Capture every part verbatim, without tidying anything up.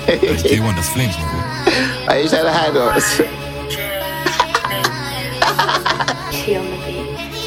J one, that's flames, nigga. Are you trying to hide us? She on the beat.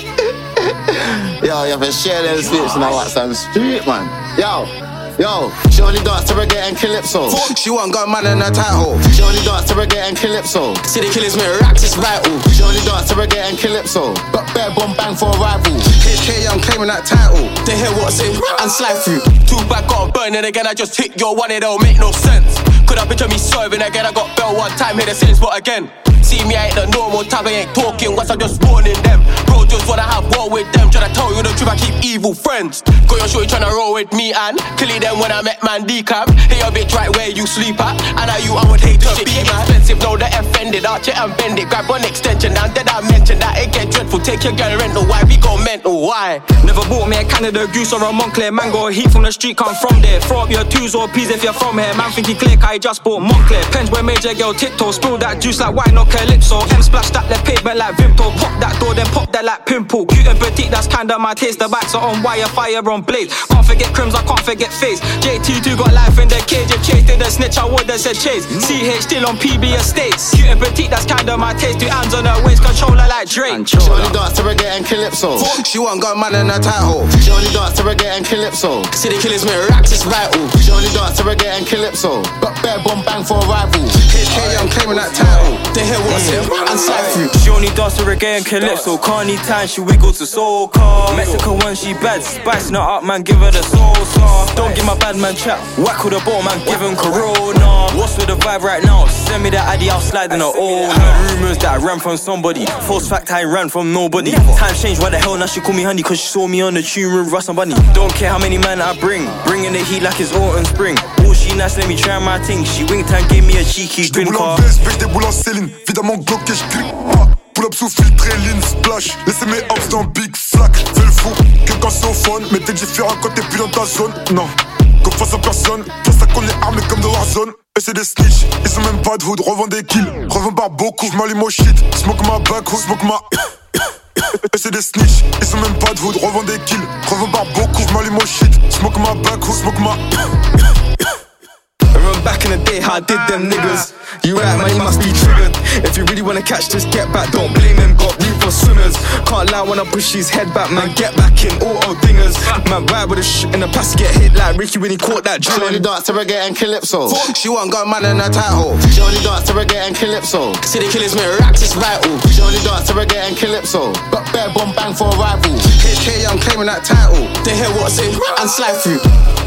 Yo, you have to share them slips and I watch some street, man. Yo, yo, she only dance to reggae and calypso. She want got man in her title. She only dance to reggae and calypso. City killers make racks, it's vital. She only dance to reggae and calypso. Got bare bomb bang for a rival. H K, I'm claiming that title. They hear what's in and slide through. Two back got burning again, I just hit your one, it don't make no sense. Could I picture me serving again? I got bell one time, hit the same spot again. See me, I ain't the normal type, I ain't talking once, I'm just warning them. Bro, just wanna have war with them. Tryna tell you the truth, I keep evil friends. Got your shorty tryna roll with me and killing them when I met man D-Cam. Hey, your bitch right where you sleep at. And now you, I would hate to be man. Expensive, know the offended, arch it and bend it. Grab one extension, and then I mentioned that it get dreadful. Take your girl rental, why we go mental, why? Never bought me a Canada Goose or a Montclair mango. Heat from the street, come from there. Throw up your twos or peas if you're from here. Man think he click, I just bought Montclair. Pens where major girl tiptoe. Spill that juice like wine or calypso. M splash that the pavement like Vimto. Pop that door, then pop that like pimple. Cute and petite, that's kinda my taste. The backs are on wire, fire on blaze. Can't forget crims, I can't forget face. J T two got life in the cage. If Chase did a snitch, I would've said Chase. C H still on P B estates. Cute and petite, that's kinda my taste. Two hands on her waist, controller like Drake. She only dance to reggae and calypso. She want got man in her title. She only dance to reggae and calypso. City killers make racks, it's vital. She only dance to reggae and calypso. Got bare bomb bang for a rival. H K, I'm claiming that title. They hear what's in and slide through. She only dance to reggae and calypso. Can't need time, she wiggle to soca. Mexican when she bad, spicing her up, man, give her the salsa. Don't give my bad man chat, whack with a ball, man, give him corona. What's with the vibe right now? Send me that addy, I'll slide in her old. Heard rumours that I ran from somebody. False fact, I ran from nobody. Times changed, why the hell now she call me honey? Cause she saw me on the tune with Russ and Bunny. Don't care how many man I bring, bringing the heat like it's autumn spring. Oh, she nice, let me try my thing. She winked and gave me a cheeky grin car. Je déboule en Céline, évidemment Glock et j'clique pas. Pull up sous filtré, lean, splash. Laissez mes hops dans Big Flack. Fais le fou, que quand c'est au phone. Mais t'es différent quand t'es plus dans ta zone. Non, qu'on face à personne. Face à qu'on est armé comme de Warzone. Et c'est des snitch, ils sont même pas de hood. Revends des kills, revends par beaucoup. J'm'allume au shit, smoke ma backhoe, smoke ma. Et c'est des snitch, ils sont même pas de hood. Revends des kills, revends par beaucoup. J'm'allume au shit, smoke ma backhoe, smoke ma. I remember back in the day how I did them niggas. You right, man, you must be triggered. If you really wanna catch this, get back. Don't blame them, got room for swimmers. Can't lie when I push his head back, man. Get back in, auto dingers. Man, ride with a sh in the past, get hit like Ricky when he caught that She only drilling. dance to reggae and calypso. She want got man in her title. She only dance to reggae and calypso. City killers make racks, it's vital. She only dance to reggae and calypso. Got bare bomb bang for a rival. H K, I'm claiming that title. They hear what's in and slide through.